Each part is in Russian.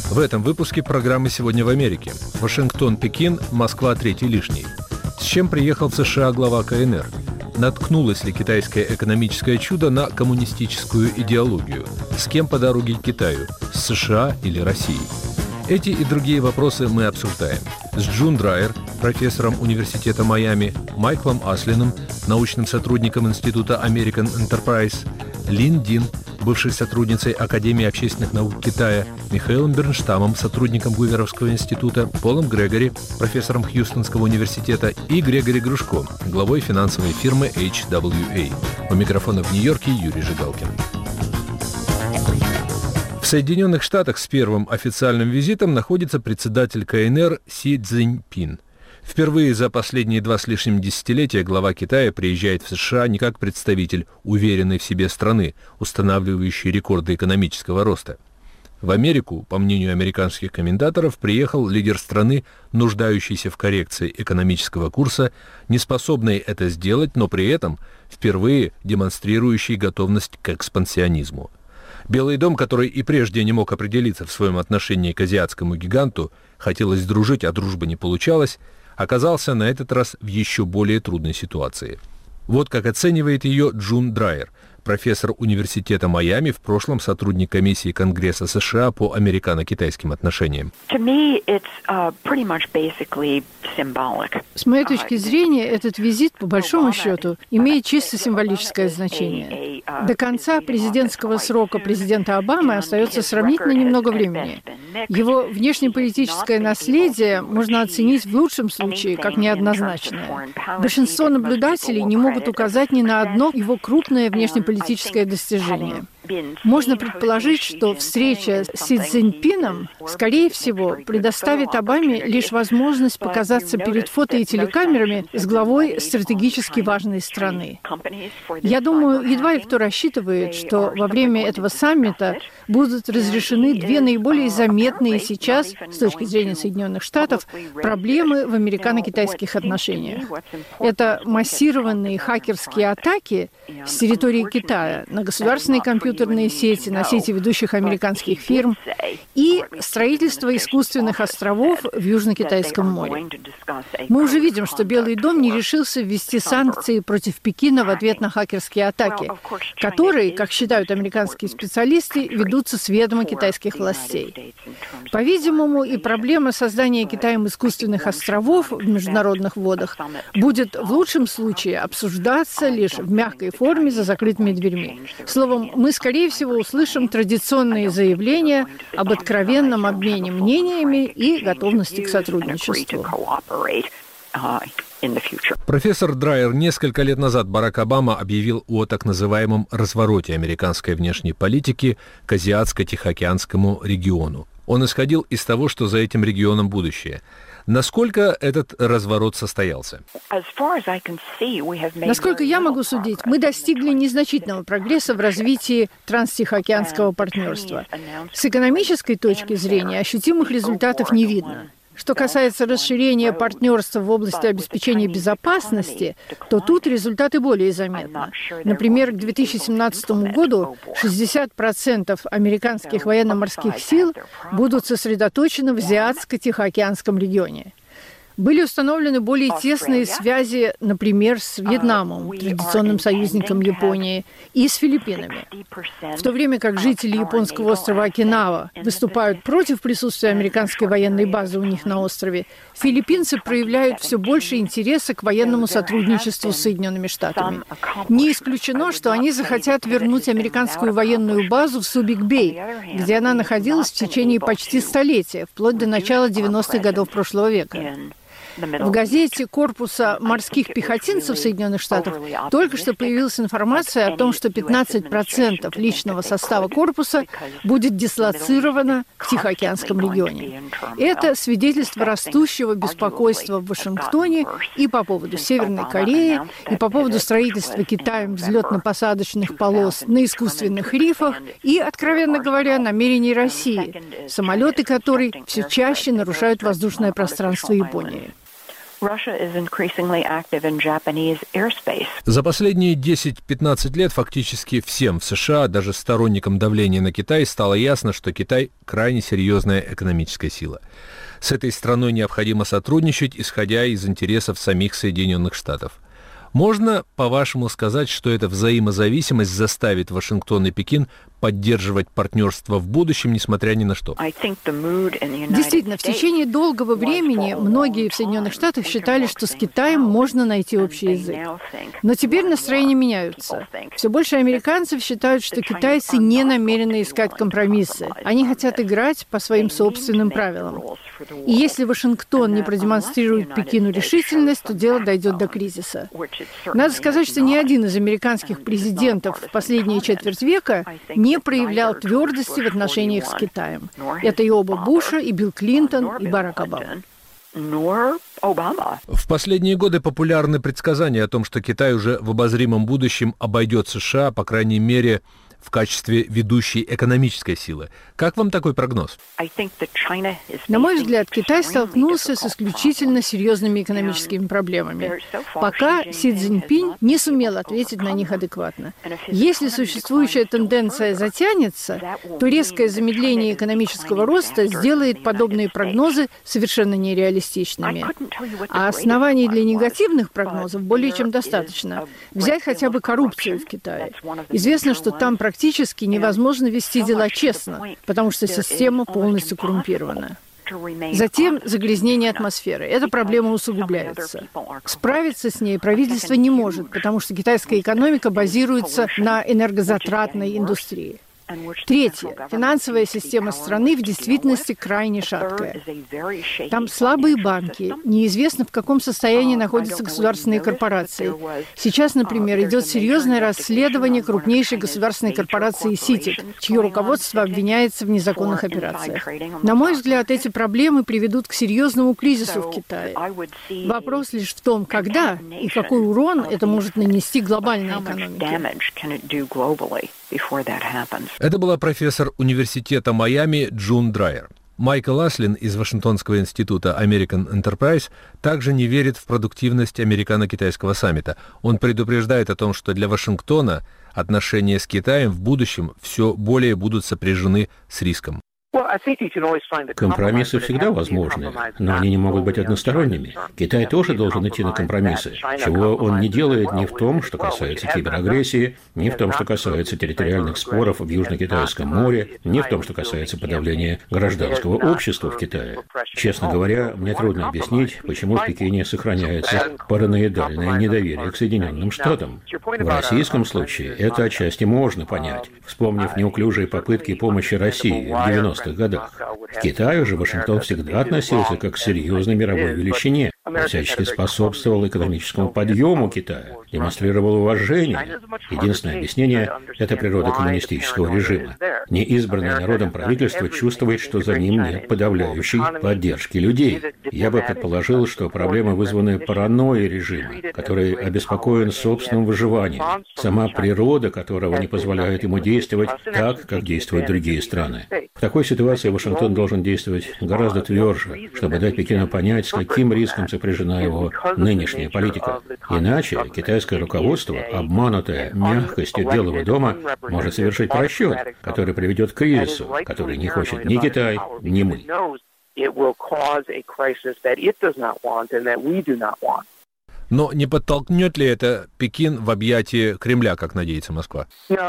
В этом выпуске программы «Сегодня в Америке». Вашингтон-Пекин, Москва третий лишний. С чем приехал в США глава КНР? Наткнулось ли китайское экономическое чудо на коммунистическую идеологию? С кем по дороге к Китаю? С США или Россией? Эти и другие вопросы мы обсуждаем с Джун Драйер, профессором Университета Майами, Майклом Аслиным, научным сотрудником Института American Enterprise, Лин Дин, бывшей сотрудницей Академии общественных наук Китая, Михаилом Бернштамом, сотрудником Гуверовского института, Полом Грегори, профессором Хьюстонского университета, и Грегори Грушко, главой финансовой фирмы HWA. У микрофона в Нью-Йорке Юрий Жигалкин. В Соединенных Штатах с первым официальным визитом находится председатель КНР Си Цзиньпин. Впервые за последние 2 с лишним десятилетия глава Китая приезжает в США не как представитель уверенной в себе страны, устанавливающей рекорды экономического роста. В Америку, по мнению американских комментаторов, приехал лидер страны, нуждающийся в коррекции экономического курса, не способный это сделать, но при этом впервые демонстрирующий готовность к экспансионизму. Белый дом, который и прежде не мог определиться в своем отношении к азиатскому гиганту, хотелось дружить, а дружба не получалась, оказался на этот раз в еще более трудной ситуации. Вот как оценивает ее Джун Драйер, профессор Университета Майами, в прошлом сотрудник комиссии Конгресса США по американо-китайским отношениям. С моей точки зрения, этот визит, по большому счету, имеет чисто символическое значение. До конца президентского срока президента Обамы остается сравнительно немного времени. Его внешнеполитическое наследие можно оценить в лучшем случае как неоднозначное. Большинство наблюдателей не могут указать ни на одно его крупное внешнеполитическое достижение. Можно предположить, что встреча с Си Цзиньпином, скорее всего, предоставит Обаме лишь возможность показаться перед фото и телекамерами с главой стратегически важной страны. Я думаю, едва ли кто рассчитывает, что во время этого саммита будут разрешены 2 наиболее заметные сейчас, с точки зрения Соединенных Штатов, проблемы в американо-китайских отношениях. Это массированные хакерские атаки с территории Китая на государственные компьютерные сети, на сети ведущих американских фирм и строительство искусственных островов в Южно-Китайском море. Мы уже видим, что Белый дом не решился ввести санкции против Пекина в ответ на хакерские атаки, которые, как считают американские специалисты, ведутся с ведома китайских властей. По-видимому, и проблема создания Китаем искусственных островов в международных водах будет в лучшем случае обсуждаться лишь в мягкой форме за закрытыми дверьми. Словом, мы, скорее всего, услышим традиционные заявления об откровенном обмене мнениями и готовности к сотрудничеству. Профессор Драйер, несколько лет назад Барак Обама объявил о так называемом развороте американской внешней политики к Азиатско-Тихоокеанскому региону. Он исходил из того, что за этим регионом будущее. Насколько этот разворот состоялся? Насколько я могу судить, мы достигли незначительного прогресса в развитии транстихоокеанского партнерства. С экономической точки зрения ощутимых результатов не видно. Что касается расширения партнерства в области обеспечения безопасности, то тут результаты более заметны. Например, к 2017 году 60% американских военно-морских сил будут сосредоточены в Азиатско-Тихоокеанском регионе. Были установлены более тесные связи, например, с Вьетнамом, традиционным союзником Японии, и с Филиппинами. В то время как жители японского острова Окинава выступают против присутствия американской военной базы у них на острове, филиппинцы проявляют все больше интереса к военному сотрудничеству с Соединенными Штатами. Не исключено, что они захотят вернуть американскую военную базу в Субик-Бэй, где она находилась в течение почти столетия, вплоть до начала 90-х годов прошлого века. В газете Корпуса морских пехотинцев Соединенных Штатов только что появилась информация о том, что 15% личного состава корпуса будет дислоцировано в Тихоокеанском регионе. Это свидетельство растущего беспокойства в Вашингтоне и по поводу Северной Кореи, и по поводу строительства Китаем взлетно-посадочных полос на искусственных рифах и, откровенно говоря, намерений России, самолеты которой все чаще нарушают воздушное пространство Японии. За последние 10-15 лет фактически всем в США, даже сторонникам давления на Китай, стало ясно, что Китай – крайне серьезная экономическая сила. С этой страной необходимо сотрудничать, исходя из интересов самих Соединенных Штатов. Можно, по-вашему, сказать, что эта взаимозависимость заставит Вашингтон и Пекин поддерживать партнерство в будущем, несмотря ни на что? Действительно, в течение долгого времени многие в Соединенных Штатах считали, что с Китаем можно найти общий язык. Но теперь настроения меняются. Все больше американцев считают, что китайцы не намерены искать компромиссы. Они хотят играть по своим собственным правилам. И если Вашингтон не продемонстрирует Пекину решительность, то дело дойдет до кризиса. Надо сказать, что ни один из американских президентов в последние четверть века не проявлял твердости в отношениях с Китаем. Это и оба Буша, и Билл Клинтон, и Барак Обама. В последние годы популярны предсказания о том, что Китай уже в обозримом будущем обойдет США, по крайней мере, в качестве ведущей экономической силы. Как вам такой прогноз? На мой взгляд, Китай столкнулся с исключительно серьезными экономическими проблемами. Пока Си Цзиньпинь не сумел ответить на них адекватно. Если существующая тенденция затянется, то резкое замедление экономического роста сделает подобные прогнозы совершенно нереалистичными. А оснований для негативных прогнозов более чем достаточно. Взять хотя бы коррупцию в Китае. Известно, что там практически невозможно вести дела честно, потому что система полностью коррумпирована. Затем загрязнение атмосферы. Эта проблема усугубляется. Справиться с ней правительство не может, потому что китайская экономика базируется на энергозатратной индустрии. Третье. Финансовая система страны в действительности крайне шаткая. Там слабые банки, неизвестно, в каком состоянии находятся государственные корпорации. Сейчас, например, идет серьезное расследование крупнейшей государственной корпорации «Ситик», чье руководство обвиняется в незаконных операциях. На мой взгляд, эти проблемы приведут к серьезному кризису в Китае. Вопрос лишь в том, когда и какой урон это может нанести глобальной экономике. Это была профессор университета Майами Джун Драйер. Майкл Аслин из Вашингтонского института American Enterprise также не верит в продуктивность американо-китайского саммита. Он предупреждает о том, что для Вашингтона отношения с Китаем в будущем все более будут сопряжены с риском. Компромиссы всегда возможны, но они не могут быть односторонними. Китай тоже должен идти на компромиссы, чего он не делает ни в том, что касается киберагрессии, ни в том, что касается территориальных споров в Южно-Китайском море, ни в том, что касается подавления гражданского общества в Китае. Честно говоря, мне трудно объяснить, почему в Пекине сохраняется параноидальное недоверие к Соединенным Штатам. В российском случае это отчасти можно понять, вспомнив неуклюжие попытки помощи России в 90-х годах. К Китаю же Вашингтон всегда относился как к серьезной мировой величине. Он всячески способствовал экономическому подъему Китая, демонстрировал уважение. Единственное объяснение – это природа коммунистического режима. Неизбранное народом правительство чувствует, что за ним нет подавляющей поддержки людей. Я бы предположил, что проблемы вызваны паранойей режима, который обеспокоен собственным выживанием, сама природа которого не позволяет ему действовать так, как действуют другие страны. В такой ситуации Вашингтон должен действовать гораздо тверже, чтобы дать Пекину понять, с каким риском сопряжена его нынешняя политика. Иначе китайское руководство, обманутое мягкостью Белого дома, может совершить просчет, который приведет к кризису, который не хочет ни Китай, ни мы. Но не подтолкнет ли это Пекин в объятия Кремля, как надеется Москва? Нет,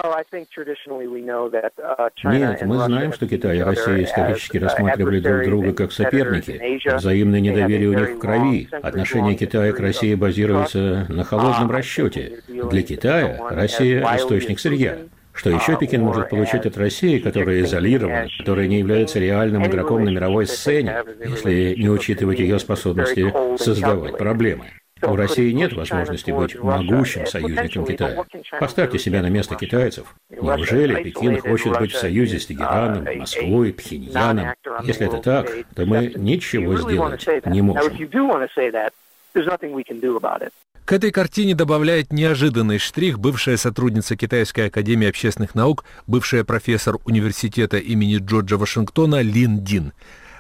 мы знаем, что Китай и Россия исторически рассматривали друг друга как соперники. Взаимное недоверие у них в крови. Отношение Китая к России базируется на холодном расчете. Для Китая Россия – источник сырья. Что еще Пекин может получить от России, которая изолирована, которая не является реальным игроком на мировой сцене, если не учитывать ее способности создавать проблемы? У России нет возможности быть могущим союзником Китая. Поставьте себя на место китайцев. Неужели Пекин хочет быть в союзе с Тегераном, Москвой, Пхеньяном? Если это так, то мы ничего сделать не можем. К этой картине добавляет неожиданный штрих бывшая сотрудница Китайской академии общественных наук, бывшая профессор университета имени Джорджа Вашингтона Лин Дин.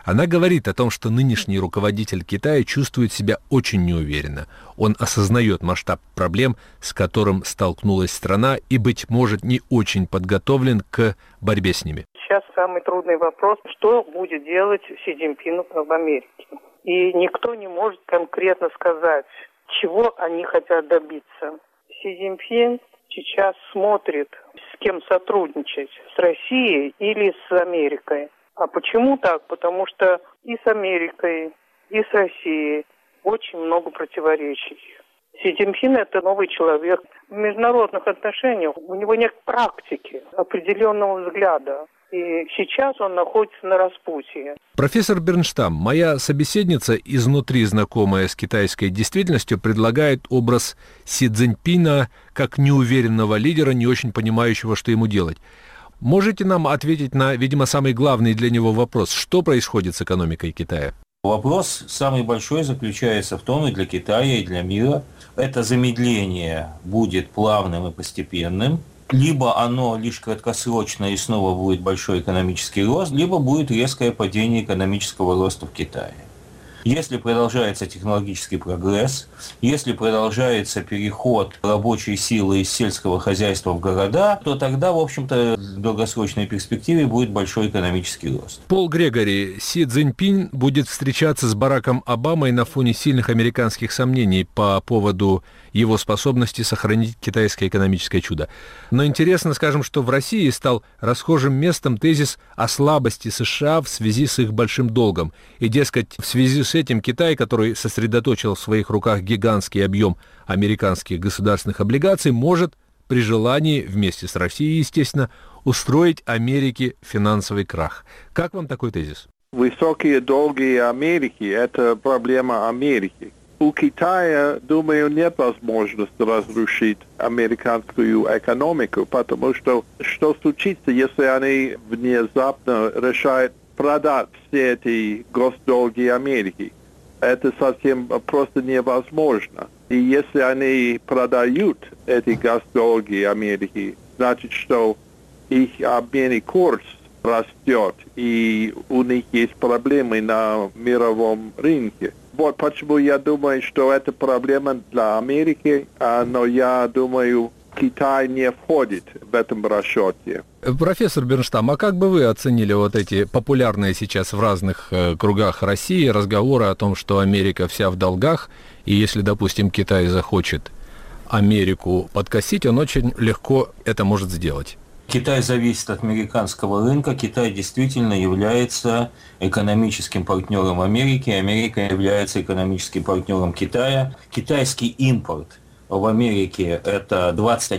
Она говорит о том, что нынешний руководитель Китая чувствует себя очень неуверенно. Он осознает масштаб проблем, с которым столкнулась страна, и, быть может, не очень подготовлен к борьбе с ними. Сейчас самый трудный вопрос, что будет делать Си Цзиньпин в Америке. И никто не может конкретно сказать, чего они хотят добиться. Си Цзиньпин сейчас смотрит, с кем сотрудничать, с Россией или с Америкой. А почему так? Потому что и с Америкой, и с Россией очень много противоречий. Си Цзиньпин – это новый человек. В международных отношениях у него нет практики, определенного взгляда. И сейчас он находится на распутье. Профессор Бернштам, моя собеседница, изнутри знакомая с китайской действительностью, предлагает образ Си Цзиньпина как неуверенного лидера, не очень понимающего, что ему делать. Можете нам ответить на, видимо, самый главный для него вопрос? Что происходит с экономикой Китая? Вопрос самый большой заключается в том, и для Китая, и для мира, это замедление будет плавным и постепенным, либо оно лишь краткосрочное и снова будет большой экономический рост, либо будет резкое падение экономического роста в Китае. Если продолжается технологический прогресс, если продолжается переход рабочей силы из сельского хозяйства в города, то тогда, в общем-то, в долгосрочной перспективе будет большой экономический рост. Пол Грегори, Си Цзиньпин будет встречаться с Бараком Обамой на фоне сильных американских сомнений по поводу его способности сохранить китайское экономическое чудо. Но интересно, скажем, что в России стал расхожим местом тезис о слабости США в связи с их большим долгом. И, дескать, в связи с этим Китай, который сосредоточил в своих руках гигантский объем американских государственных облигаций, может при желании, вместе с Россией, естественно, устроить Америке финансовый крах. Как вам такой тезис? Высокие долги Америки – это проблема Америки. У Китая, думаю, нет возможности разрушить американскую экономику, потому что случится, если они внезапно решают продать все эти госдолги Америки? Это совсем просто невозможно. И если они продают эти госдолги Америки, значит, что их обменный курс растет, и у них есть проблемы на мировом рынке. Вот почему я думаю, что это проблема для Америки, но я думаю, Китай не входит в этом расчете. Профессор Бернштам, а как бы вы оценили вот эти популярные сейчас в разных кругах России разговоры о том, что Америка вся в долгах, и если, допустим, Китай захочет Америку подкосить, он очень легко это может сделать? Китай зависит от американского рынка. Китай действительно является экономическим партнером Америки. Америка является экономическим партнером Китая. Китайский импорт в Америке – это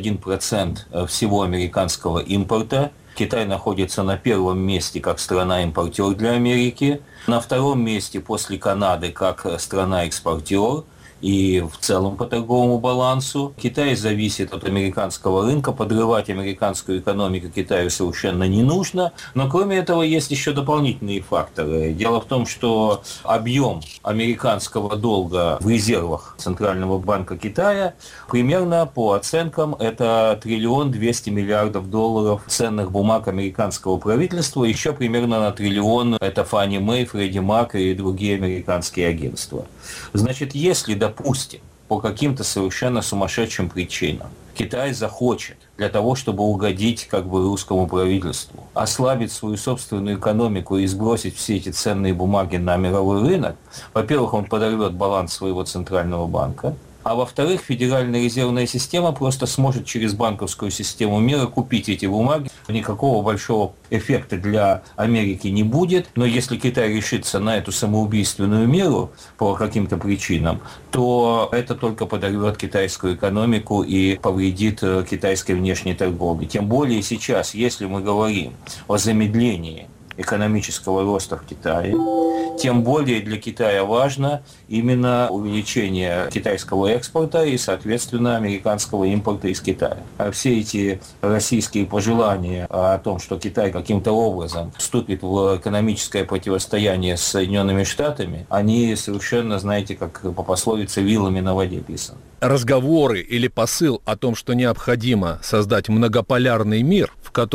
21% всего американского импорта. Китай находится на первом месте как страна-импортер для Америки, на втором месте после Канады как страна-экспортер. И в целом по торговому балансу Китай зависит от американского рынка, подрывать американскую экономику Китаю совершенно не нужно, но кроме этого есть еще дополнительные факторы. Дело в том, что объем американского долга в резервах Центрального банка Китая примерно по оценкам это 1 200 миллиардов долларов ценных бумаг американского правительства, еще примерно на 1 триллион это Фанни Мэй, Фредди Мак и другие американские агентства. Значит, если, допустим, по каким-то совершенно сумасшедшим причинам Китай захочет для того, чтобы угодить русскому правительству, ослабить свою собственную экономику и сбросить все эти ценные бумаги на мировой рынок, во-первых, он подорвет баланс своего центрального банка, а во-вторых, Федеральная резервная система просто сможет через банковскую систему мира купить эти бумаги. Никакого большого эффекта для Америки не будет, но если Китай решится на эту самоубийственную меру по каким-то причинам, то это только подорвет китайскую экономику и повредит китайской внешней торговле. Тем более сейчас, если мы говорим о замедлении экономического роста в Китае, тем более для Китая важно именно увеличение китайского экспорта и, соответственно, американского импорта из Китая. А все эти российские пожелания о том, что Китай каким-то образом вступит в экономическое противостояние с Соединенными Штатами, они совершенно, знаете, как по пословице, вилами на воде писаны. Разговоры или посыл о том, что необходимо создать многополярный мир, в котором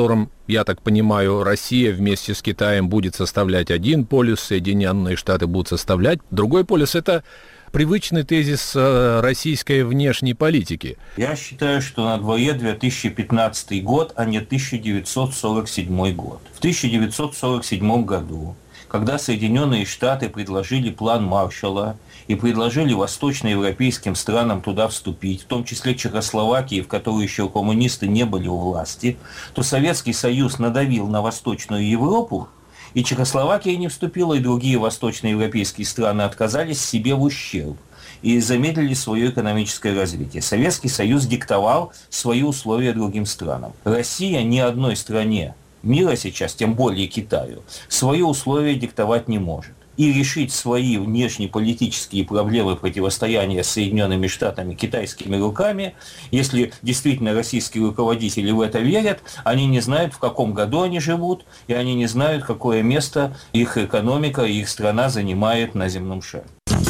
я так понимаю, Россия вместе с Китаем будет составлять один полюс, Соединенные Штаты будут составлять другой полюс. Это привычный тезис российской внешней политики. Я считаю, что на дворе 2015 год, а не 1947 год. В 1947 году, когда Соединенные Штаты предложили план Маршалла и предложили восточноевропейским странам туда вступить, в том числе Чехословакии, в которой еще коммунисты не были у власти, то Советский Союз надавил на Восточную Европу, и Чехословакия не вступила, и другие восточноевропейские страны отказались себе в ущерб и замедлили свое экономическое развитие. Советский Союз диктовал свои условия другим странам. Россия ни одной стране мира сейчас, тем более Китаю, свои условия диктовать не может. И решить свои внешнеполитические проблемы противостояния с Соединенными Штатами китайскими руками, если действительно российские руководители в это верят, они не знают, в каком году они живут, и они не знают, какое место их экономика и их страна занимает на земном шаре.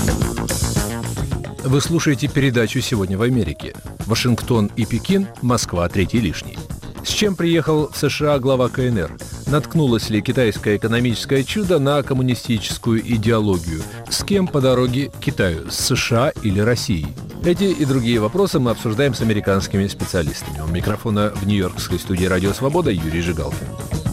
Вы слушаете передачу «Сегодня в Америке». Вашингтон и Пекин, Москва, третий лишний. С чем приехал в США глава КНР? Наткнулось ли китайское экономическое чудо на коммунистическую идеологию? С кем по дороге к Китаю? С США или Россией? Эти и другие вопросы мы обсуждаем с американскими специалистами. У микрофона в нью-йоркской студии «Радио Свобода» Юрий Жигалкин.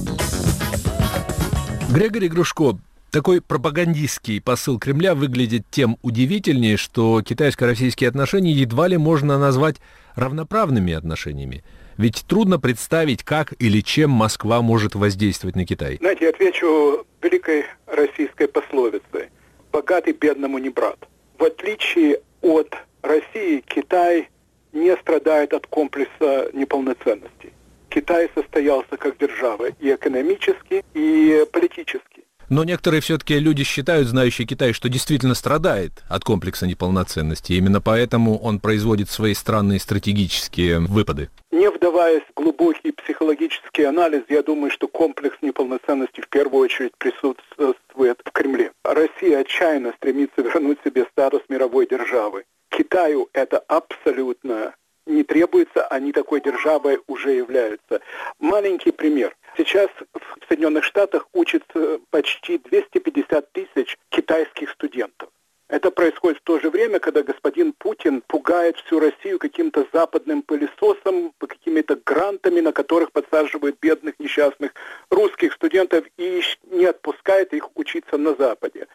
Грегори Грушко. Такой пропагандистский посыл Кремля выглядит тем удивительнее, что китайско-российские отношения едва ли можно назвать равноправными отношениями. Ведь трудно представить, как или чем Москва может воздействовать на Китай. Знаете, я отвечу великой российской пословицей: «Богатый бедному не брат». В отличие от России, Китай не страдает от комплекса неполноценности. Китай состоялся как держава и экономически, и политически. Но некоторые все-таки люди считают, знающие Китай, что действительно страдает от комплекса неполноценности. Именно поэтому он производит свои странные стратегические выпады. Не вдаваясь в глубокий психологический анализ, я думаю, что комплекс неполноценности в первую очередь присутствует в Кремле. Россия отчаянно стремится вернуть себе статус мировой державы. Китаю это абсолютно не требуется, они такой державой уже являются. Маленький пример. Сейчас в Соединенных Штатах учатся почти 250 тысяч китайских студентов. Это происходит в то же время, когда господин Путин пугает всю Россию каким-то западным пылесосом, какими-то грантами, на которых подсаживают бедных несчастных русских студентов и не отпускает их учиться на Западе.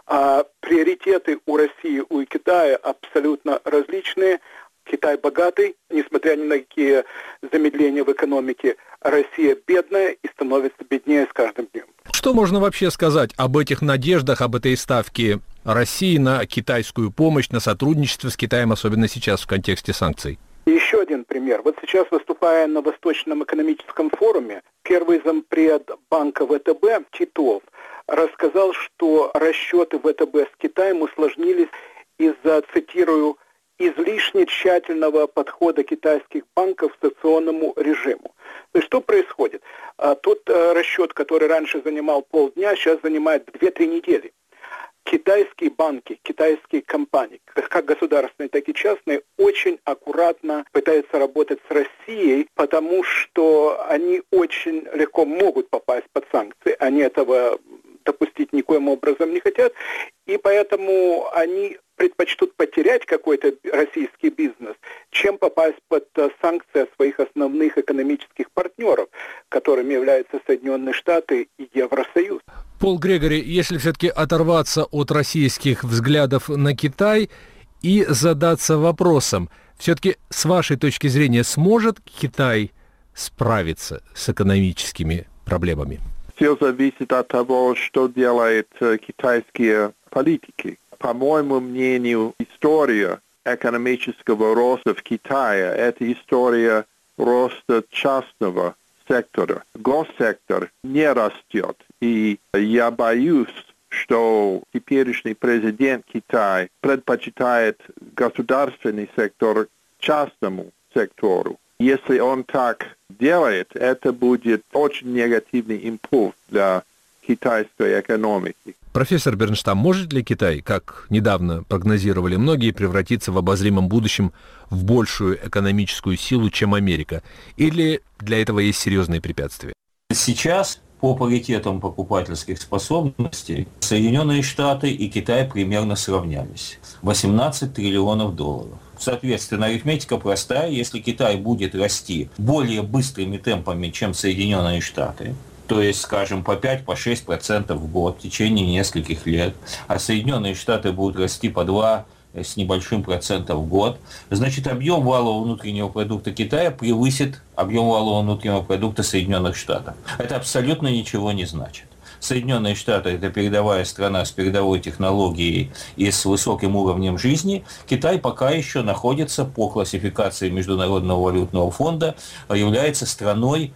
А приоритеты у России, у Китая абсолютно различные. Китай богатый, несмотря ни на какие замедления в экономике. Россия бедная и становится беднее с каждым днем. Что можно вообще сказать об этих надеждах, об этой ставке России на китайскую помощь, на сотрудничество с Китаем, особенно сейчас в контексте санкций? Еще один пример. Вот сейчас, выступая на Восточном экономическом форуме, первый зампред банка ВТБ Титов рассказал, что расчеты ВТБ с Китаем усложнились из-за, цитирую, излишне тщательного подхода китайских банков к санкционному режиму. То есть что происходит? Тот расчет, который раньше занимал полдня, сейчас занимает 2-3 недели. Китайские банки, китайские компании, как государственные, так и частные, очень аккуратно пытаются работать с Россией, потому что они очень легко могут попасть под санкции. Они этого допустить никоим образом не хотят, и поэтому они предпочтут потерять какой-то российский бизнес, чем попасть под санкции от своих основных экономических партнеров, которыми являются Соединенные Штаты и Евросоюз. Пол Грегори, если все-таки оторваться от российских взглядов на Китай и задаться вопросом, все-таки с вашей точки зрения сможет Китай справиться с экономическими проблемами? Все зависит от того, что делают китайские политики. По моему мнению, история экономического роста в Китае – это история роста частного сектора. Госсектор не растет. И я боюсь, что теперешний президент Китая предпочитает государственный сектор частному сектору. Если он так делает, это будет очень негативный импульс для китайской экономики. Профессор Бернштам, может ли Китай, как недавно прогнозировали многие, превратиться в обозримом будущем в большую экономическую силу, чем Америка? Или для этого есть серьезные препятствия? Сейчас по паритетам покупательских способностей Соединенные Штаты и Китай примерно сравнялись. 18 триллионов долларов. Соответственно, арифметика простая. Если Китай будет расти более быстрыми темпами, чем Соединенные Штаты, то есть, скажем, по 5-6% в год в течение нескольких лет, а Соединенные Штаты будут расти по 2 с небольшим процентов в год, значит, объем валового внутреннего продукта Китая превысит объем валового внутреннего продукта Соединенных Штатов. Это абсолютно ничего не значит. Соединенные Штаты – это передовая страна с передовой технологией и с высоким уровнем жизни. Китай пока еще находится по классификации Международного валютного фонда, является страной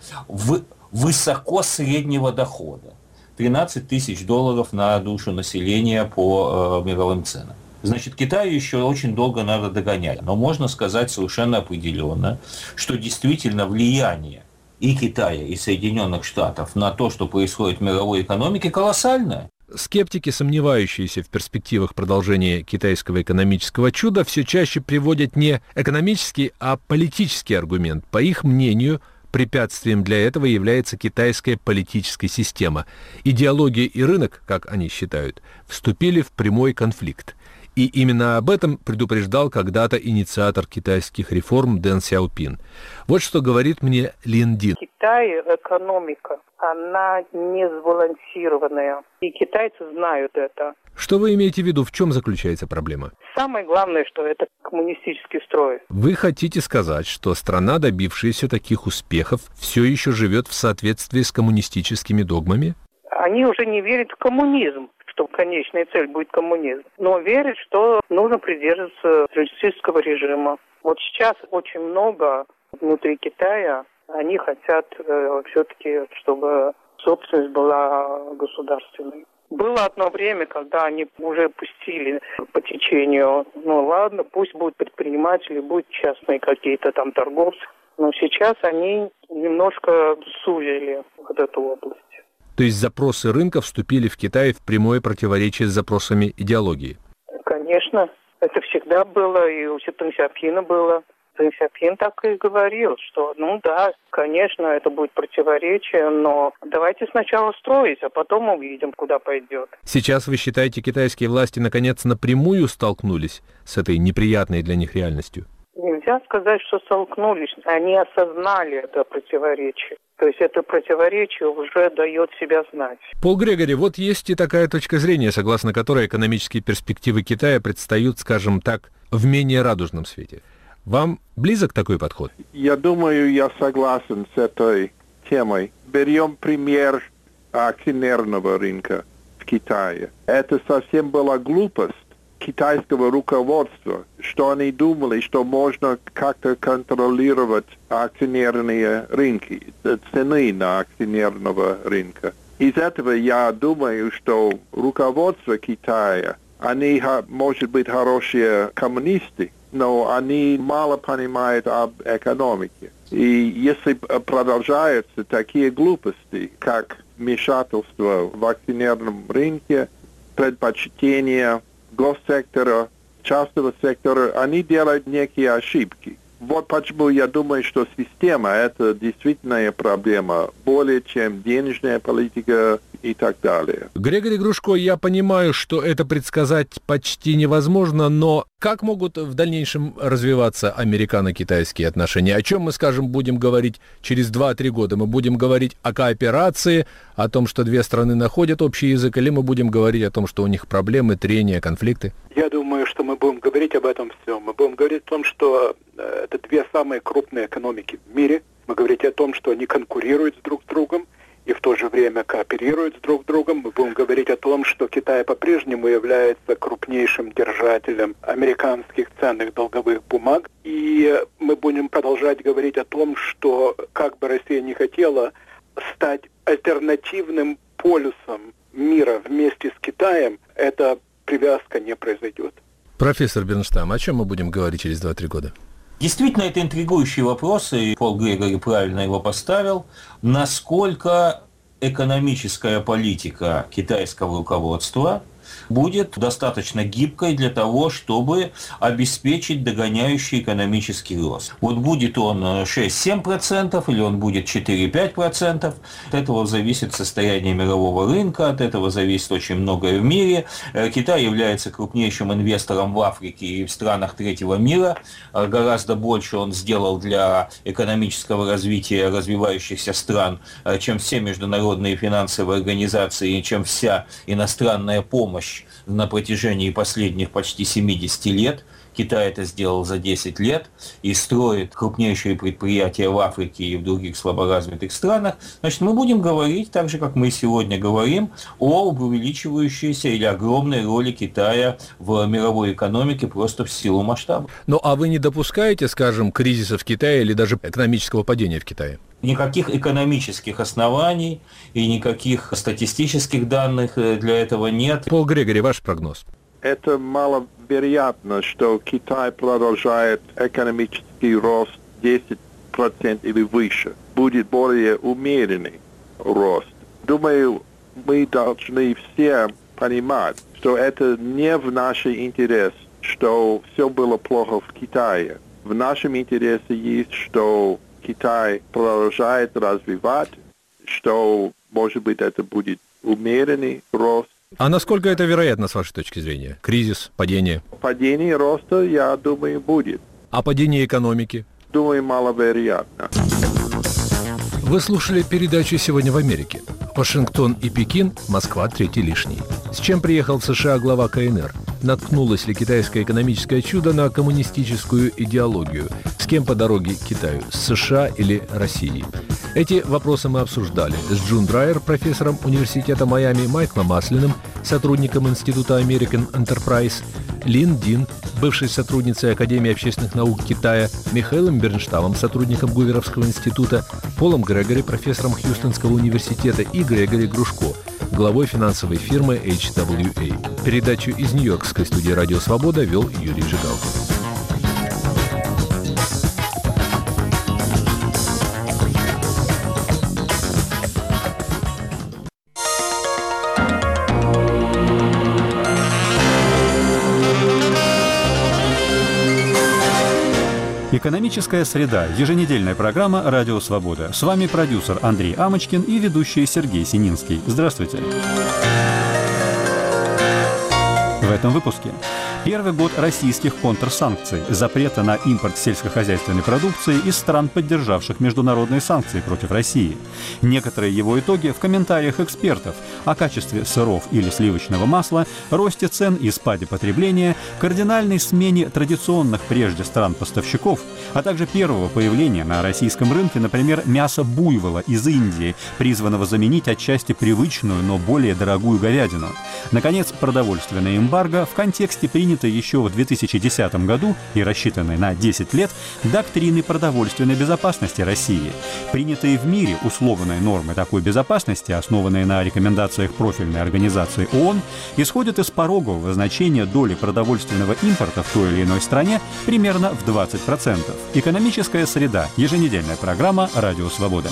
высоко среднего дохода. 13 тысяч долларов на душу населения по мировым ценам. Значит, Китаю еще очень долго надо догонять. Но можно сказать совершенно определенно, что действительно влияние и Китая, и Соединенных Штатов на то, что происходит в мировой экономике, колоссальное. Скептики, сомневающиеся в перспективах продолжения китайского экономического чуда, все чаще приводят не экономический, а политический аргумент. По их мнению, препятствием для этого является китайская политическая система. Идеология и рынок, как они считают, вступили в прямой конфликт. И именно об этом предупреждал когда-то инициатор китайских реформ Дэн Сяопин. Вот что говорит мне Лин Дин. Китай экономика, она не сбалансированная. И китайцы знают это. Что вы имеете в виду? В чем заключается проблема? Самое главное, что это коммунистический строй. Вы хотите сказать, что страна, добившаяся таких успехов, все еще живет в соответствии с коммунистическими догмами? Они уже не верят в коммунизм, что конечная цель будет коммунизм, но верят, что нужно придерживаться социалистического режима. Вот сейчас очень много внутри Китая, они хотят все-таки, чтобы собственность была государственной. Было одно время, когда они уже пустили по течению, ну ладно, пусть будут предприниматели, будут частные какие-то там торговцы, но сейчас они немножко сузили вот эту область. То есть запросы рынка вступили в Китай в прямое противоречие с запросами идеологии? Конечно. Это всегда было, и у Дэн Сяопина было. Дэн Сяопин так и говорил, что, ну да, конечно, это будет противоречие, но давайте сначала строить, а потом увидим, куда пойдет. Сейчас, вы считаете, китайские власти наконец напрямую столкнулись с этой неприятной для них реальностью? Нельзя сказать, что столкнулись. Они осознали это противоречие. То есть это противоречие уже дает себя знать. Пол Грегори, вот есть и такая точка зрения, согласно которой экономические перспективы Китая предстают, скажем так, в менее радужном свете. Вам близок такой подход? Я думаю, я согласен с этой темой. Берем пример акционерного рынка в Китае. Это совсем была глупость китайского руководства, что они думали, что можно как-то контролировать акционерные рынки, цены на акционерного рынка. Из этого я думаю, что руководство Китая, они, может быть, хорошие коммунисты, но они мало понимают об экономике. И если продолжаются такие глупости, как вмешательство в акционерном рынке, предпочтение госсектора, частного сектора, они делают некие ошибки. Вот почему я думаю, что система – это действительно проблема, более чем денежная политика и так далее. Грегори Грушко, я понимаю, что это предсказать почти невозможно, но как могут в дальнейшем развиваться американо-китайские отношения? О чем мы, скажем, будем говорить через 2-3 года? Мы будем говорить о кооперации, о том, что две страны находят общий язык, или мы будем говорить о том, что у них проблемы, трения, конфликты? Я думаю, что мы будем говорить об этом всем. Мы будем говорить о том, что это две самые крупные экономики в мире. Мы говорим о том, что они конкурируют друг с другом и в то же время кооперируют с друг с другом. Мы будем говорить о том, что Китай по-прежнему является крупнейшим держателем американских ценных долговых бумаг. И мы будем продолжать говорить о том, что как бы Россия не хотела стать альтернативным полюсом мира вместе с Китаем, эта привязка не произойдет. Профессор Бернштам, о чем мы будем говорить через 2-3 года? Действительно, это интригующий вопрос, и Пол Грегори правильно его поставил. Насколько экономическая политика китайского руководства будет достаточно гибкой для того, чтобы обеспечить догоняющий экономический рост. Вот будет он 6-7% или он будет 4-5%, от этого зависит состояние мирового рынка, от этого зависит очень многое в мире. Китай является крупнейшим инвестором в Африке и в странах третьего мира. Гораздо больше он сделал для экономического развития развивающихся стран, чем все международные финансовые организации и чем вся иностранная помощь на протяжении последних почти 70 лет. Китай это сделал за 10 лет и строит крупнейшие предприятия в Африке и в других слаборазвитых странах. Значит, мы будем говорить, так же, как мы сегодня говорим, о увеличивающейся или огромной роли Китая в мировой экономике просто в силу масштаба. Ну, а вы не допускаете, скажем, кризиса в Китае или даже экономического падения в Китае? Никаких экономических оснований и никаких статистических данных для этого нет. Пол Грегори, ваш прогноз? Это маловероятно, что Китай продолжает экономический рост 10% или выше. Будет более умеренный рост. Думаю, мы должны все понимать, что это не в нашем интересе, что все было плохо в Китае. В нашем интересе есть, что Китай продолжает развивать, что, может быть, это будет умеренный рост. А насколько это вероятно, с вашей точки зрения? Кризис, падение? Падение роста, я думаю, будет. А падение экономики? Думаю, маловероятно. Вы слушали передачу «Сегодня в Америке». Вашингтон и Пекин, Москва третий лишний. С чем приехал в США глава КНР? Наткнулось ли китайское экономическое чудо на коммунистическую идеологию? С кем по дороге к Китаю? С США или Россией? Эти вопросы мы обсуждали с Джун Драйер, профессором Университета Майами, Майклом Маслиным, сотрудником Института American Enterprise, Лин Дин, бывшей сотрудницей Академии общественных наук Китая, Михаилом Бернштамом, сотрудником Гуверовского института, Полом Грегори, профессором Хьюстонского университета, и Грегори Грушко, главой финансовой фирмы HWA. Передачу из Нью-Йоркской студии «Радио Свобода» вел Юрий Жигалкин. Экономическая среда. Еженедельная программа «Радио Свобода». С вами продюсер Андрей Амочкин и ведущий Сергей Сининский. Здравствуйте. В этом выпуске. Первый год российских контрсанкций, запрета на импорт сельскохозяйственной продукции из стран, поддержавших международные санкции против России. Некоторые его итоги в комментариях экспертов о качестве сыров или сливочного масла, росте цен и спаде потребления, кардинальной смене традиционных прежде стран-поставщиков, а также первого появления на российском рынке, например, мяса буйвола из Индии, призванного заменить отчасти привычную, но более дорогую говядину. Наконец, продовольственное эмбарго в контексте принятой еще в 2010 году и рассчитанной на 10 лет доктрины продовольственной безопасности России. Принятые в мире условные нормы такой безопасности, основанные на рекомендациях профильной организации ООН, исходят из порогового значения доли продовольственного импорта в той или иной стране примерно в 20%. Экономическая среда. Еженедельная программа «Радио Свобода».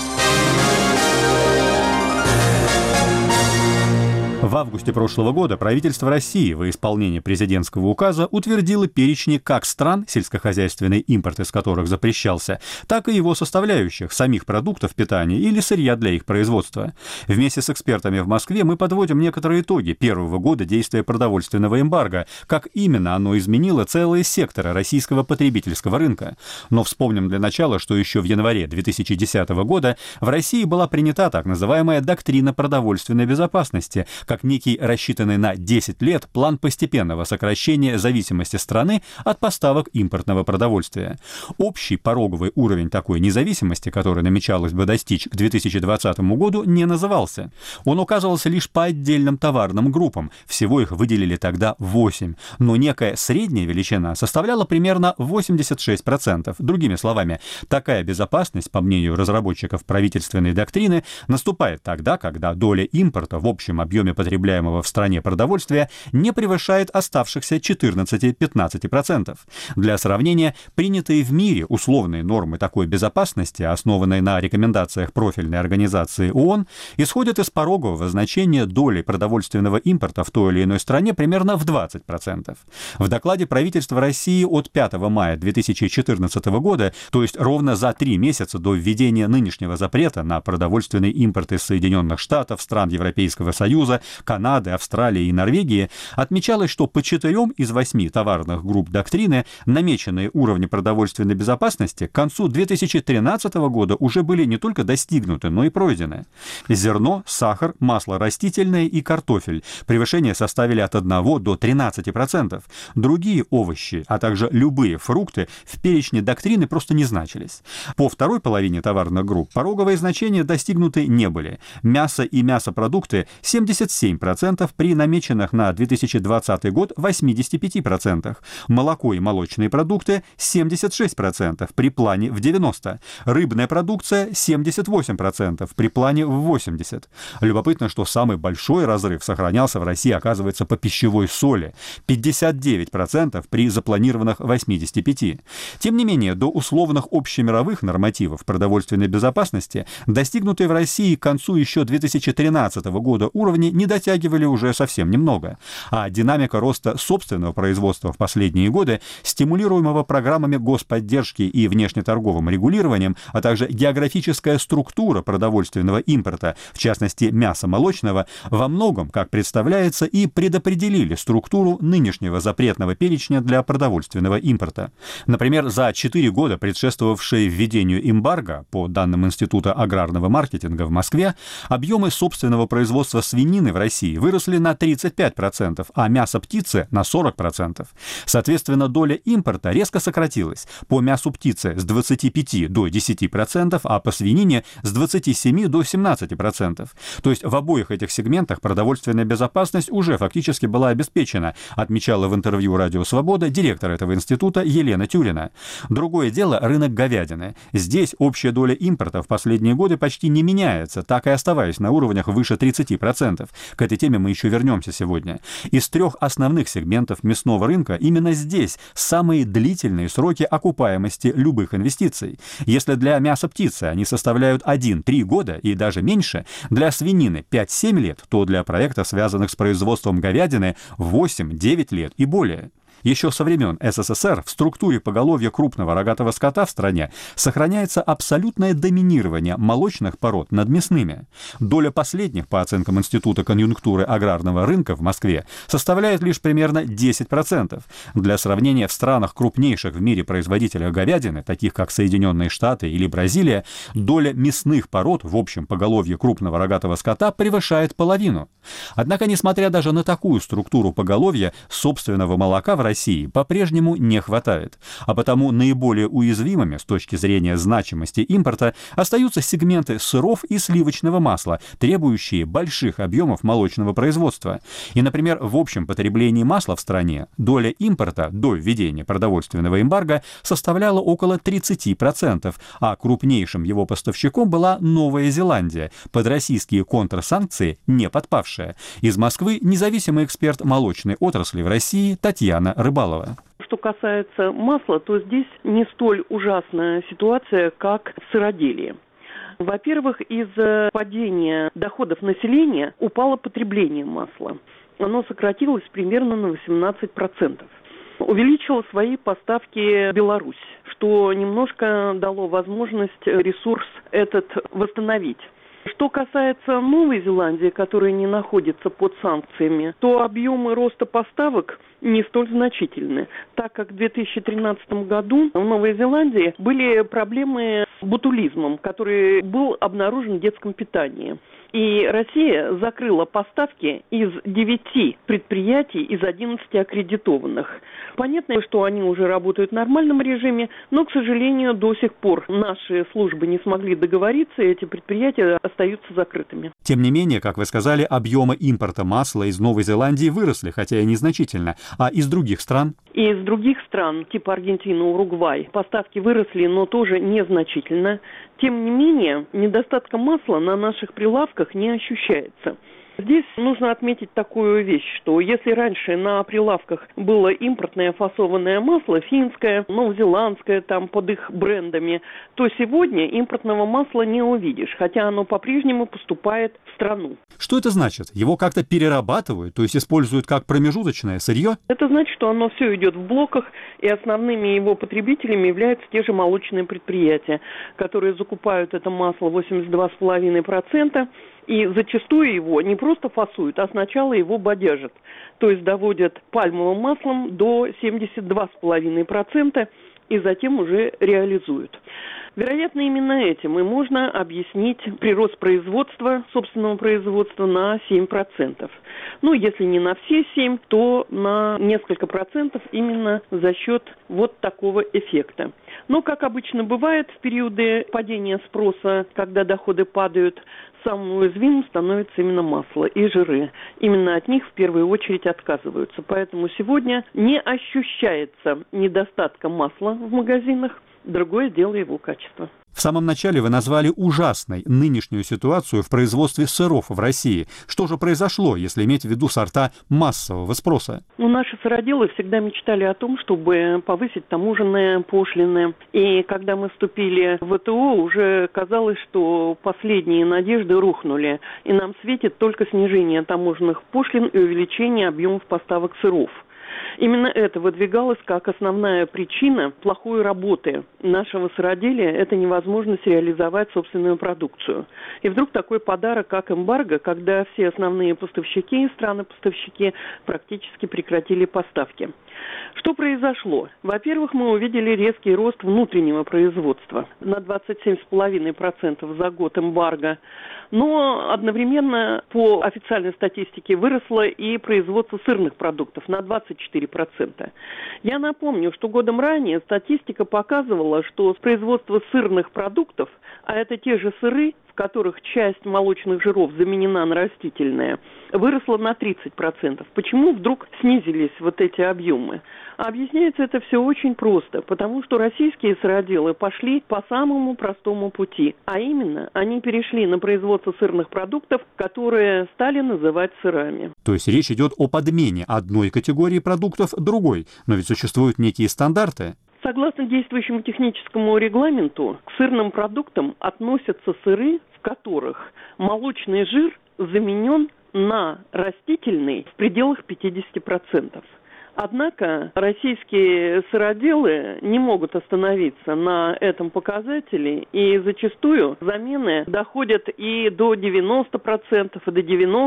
В августе прошлого года правительство России во исполнение президентского указа утвердило перечни как стран, сельскохозяйственный импорт из которых запрещался, так и его составляющих, самих продуктов питания или сырья для их производства. Вместе с экспертами в Москве мы подводим некоторые итоги первого года действия продовольственного эмбарго, как именно оно изменило целые секторы российского потребительского рынка. Но вспомним для начала, что еще в январе 2010 года в России была принята так называемая доктрина продовольственной безопасности, как некий рассчитанный на 10 лет план постепенного сокращения зависимости страны от поставок импортного продовольствия. Общий пороговый уровень такой независимости, который намечалось бы достичь к 2020 году, не назывался. Он указывался лишь по отдельным товарным группам, всего их выделили тогда 8, но некая средняя величина составляла примерно 86%. Другими словами, такая безопасность, по мнению разработчиков правительственной доктрины, наступает тогда, когда доля импорта в общем объеме потребляемого в стране продовольствия не превышает оставшихся 14-15%. Для сравнения, принятые в мире условные нормы такой безопасности, основанные на рекомендациях профильной организации ООН, исходят из порогового значения доли продовольственного импорта в той или иной стране примерно в 20%. В докладе правительства России от 5 мая 2014 года, то есть ровно за 3 месяца до введения нынешнего запрета на продовольственный импорт из Соединенных Штатов, стран Европейского Союза, Канады, Австралии и Норвегии, отмечалось, что по 4 из 8 товарных групп доктрины намеченные уровни продовольственной безопасности к концу 2013 года уже были не только достигнуты, но и пройдены. Зерно, сахар, масло растительное и картофель. Превышения составили от 1 до 13%. Другие овощи, а также любые фрукты в перечне доктрины просто не значились. По второй половине товарных групп пороговые значения достигнуты не были. Мясо и мясопродукты 77% при намеченных на 2020 год 85%. Молоко и молочные продукты 76% при плане в 90%. Рыбная продукция 78% при плане в 80%. Любопытно, что самый большой разрыв сохранялся в России, оказывается, по пищевой соли – 59% при запланированных 85%. Тем не менее, до условных общемировых нормативов продовольственной безопасности, достигнутые в России к концу еще 2013 года уровни, не дотягивали уже совсем немного. А динамика роста собственного производства в последние годы, стимулируемого программами господдержки и внешнеторговым регулированием, а также географическая структура продовольственного импорта, в частности мяса молочного, во многом, как представляется, и предопределили структуру нынешнего запретного перечня для продовольственного импорта. Например, за 4 года, предшествовавшие введению эмбарго, по данным Института аграрного маркетинга в Москве, объемы собственного производства свинины в России выросли на 35%, а мясо птицы на 40%. Соответственно, доля импорта резко сократилась. По мясу птицы с 25 до 10%, а по свинине с 27 до 17%. То есть в обоих этих сегментах продовольственная безопасность уже фактически была обеспечена, отмечала в интервью «Радио Свобода» директор этого института Елена Тюрина. Другое дело — рынок говядины. Здесь общая доля импорта в последние годы почти не меняется, так и оставаясь на уровнях выше 30%. К этой теме мы еще вернемся сегодня. Из 3 основных сегментов мясного рынка именно здесь самые длительные сроки окупаемости любых инвестиций. Если для мяса птицы они составляют 1-3 года и даже меньше, для свинины 5-7 лет, то для проектов, связанных с производством говядины, 8-9 лет и более. Еще со времен СССР в структуре поголовья крупного рогатого скота в стране сохраняется абсолютное доминирование молочных пород над мясными. Доля последних, по оценкам Института конъюнктуры аграрного рынка в Москве, составляет лишь примерно 10%. Для сравнения, в странах крупнейших в мире производителях говядины, таких как Соединенные Штаты или Бразилия, доля мясных пород в общем поголовье крупного рогатого скота превышает половину. Однако, несмотря даже на такую структуру поголовья, собственного молока в России по-прежнему не хватает, а потому наиболее уязвимыми с точки зрения значимости импорта остаются сегменты сыров и сливочного масла, требующие больших объемов молочного производства. И, например, в общем потреблении масла в стране доля импорта до введения продовольственного эмбарго составляла около 30%, а крупнейшим его поставщиком была Новая Зеландия, под российские контрсанкции не подпавшая. Из Москвы независимый эксперт молочной отрасли в России Татьяна Рыбалова. Что касается масла, то здесь не столь ужасная ситуация, как в сыроделии. Во-первых, из-за падения доходов населения упало потребление масла. Оно сократилось примерно на 18%. Увеличила свои поставки Беларусь, что немножко дало возможность ресурс этот восстановить. Что касается Новой Зеландии, которая не находится под санкциями, то объемы роста поставок не столь значительны, так как в 2013 году в Новой Зеландии были проблемы с ботулизмом, который был обнаружен в детском питании. И Россия закрыла поставки из 9 предприятий из 11 аккредитованных. Понятно, что они уже работают в нормальном режиме, но, к сожалению, до сих пор наши службы не смогли договориться, и эти предприятия остаются закрытыми. Тем не менее, как вы сказали, объемы импорта масла из Новой Зеландии выросли, хотя и незначительно. А из других стран? И из других стран, типа Аргентины, Уругвай, поставки выросли, но тоже незначительно. Тем не менее, недостатка масла на наших прилавках не ощущается. Здесь нужно отметить такую вещь, что если раньше на прилавках было импортное фасованное масло, финское, новозеландское, там под их брендами, то сегодня импортного масла не увидишь, хотя оно по-прежнему поступает в страну. Что это значит? Его как-то перерабатывают, то есть используют как промежуточное сырье? Это значит, что оно все идет в блоках, и основными его потребителями являются те же молочные предприятия, которые закупают это масло 82,5%, и зачастую его не просто фасуют, а сначала его бодяжат, то есть доводят пальмовым маслом до 72,5% и затем уже реализуют. Вероятно, именно этим и можно объяснить прирост производства, собственного производства на 7%. Ну, если не на все 7, то на несколько процентов именно за счет вот такого эффекта. Но, как обычно бывает в периоды падения спроса, когда доходы падают, самым уязвимым становится именно масло и жиры. Именно от них в первую очередь отказываются. Поэтому сегодня не ощущается недостатка масла в магазинах. Другое дело его качество. В самом начале вы назвали ужасной нынешнюю ситуацию в производстве сыров в России. Что же произошло, если иметь в виду сорта массового спроса? Наши сыроделы всегда мечтали о том, чтобы повысить таможенные пошлины. И когда мы вступили в ВТО, уже казалось, что последние надежды рухнули. И нам светит только снижение таможенных пошлин и увеличение объемов поставок сыров. Именно это выдвигалось как основная причина плохой работы нашего сыроделия. Это невозможность реализовать собственную продукцию. И вдруг такой подарок, как эмбарго, когда все основные поставщики и страны-поставщики практически прекратили поставки. Что произошло? Во-первых, мы увидели резкий рост внутреннего производства на 27,5% за год эмбарго. Но одновременно по официальной статистике выросло и производство сырных продуктов на 24%. Я напомню, что годом ранее статистика показывала, что производство сырных продуктов, а это те же сыры, в которых часть молочных жиров заменена на растительные, выросло на 30%. Почему вдруг снизились вот эти объемы? Объясняется это все очень просто, потому что российские сыроделы пошли по самому простому пути, а именно они перешли на производство сырных продуктов, которые стали называть сырами. То есть речь идет о подмене одной категории продуктов другой, но ведь существуют некие стандарты. Согласно действующему техническому регламенту, к сырным продуктам относятся сыры, в которых молочный жир заменен на растительный в пределах 50%. Однако российские сыроделы не могут остановиться на этом показателе, и зачастую замены доходят и до 90%, и до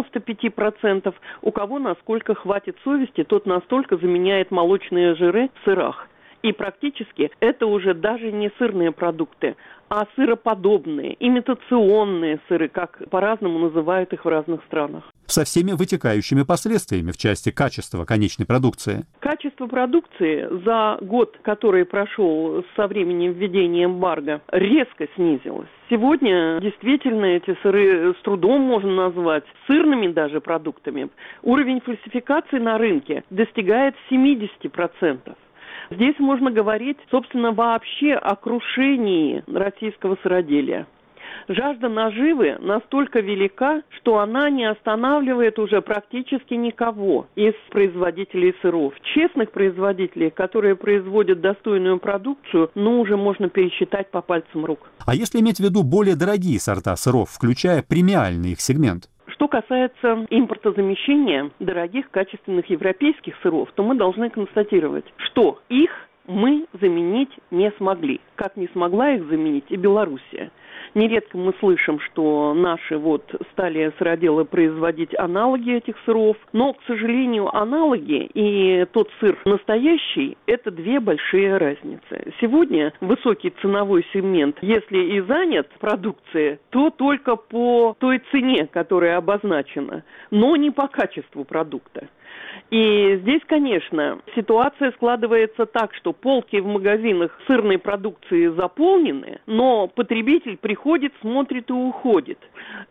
95%. У кого насколько хватит совести, тот настолько заменяет молочные жиры в сырах. И практически это уже даже не сырные продукты, а сыроподобные, имитационные сыры, как по-разному называют их в разных странах. Со всеми вытекающими последствиями в части качества конечной продукции. Качество продукции за год, который прошел со времени введения эмбарго, резко снизилось. Сегодня действительно эти сыры с трудом можно назвать сырными даже продуктами. Уровень фальсификации на рынке достигает 70%. Здесь можно говорить, собственно, вообще о крушении российского сыроделия. Жажда наживы настолько велика, что она не останавливает уже практически никого из производителей сыров. Честных производителей, которые производят достойную продукцию, уже можно пересчитать по пальцам рук. А если иметь в виду более дорогие сорта сыров, включая премиальный их сегмент? Что касается импортозамещения дорогих качественных европейских сыров, то мы должны констатировать, что их мы заменить не смогли, как не смогла их заменить и Белоруссия. Нередко мы слышим, что наши стали сыроделы производить аналоги этих сыров, но, к сожалению, аналоги и тот сыр настоящий – это две большие разницы. Сегодня высокий ценовой сегмент, если и занят продукцией, то только по той цене, которая обозначена, но не по качеству продукта. И здесь, конечно, ситуация складывается так, что полки в магазинах сырной продукции заполнены, но потребитель приходит, смотрит и уходит.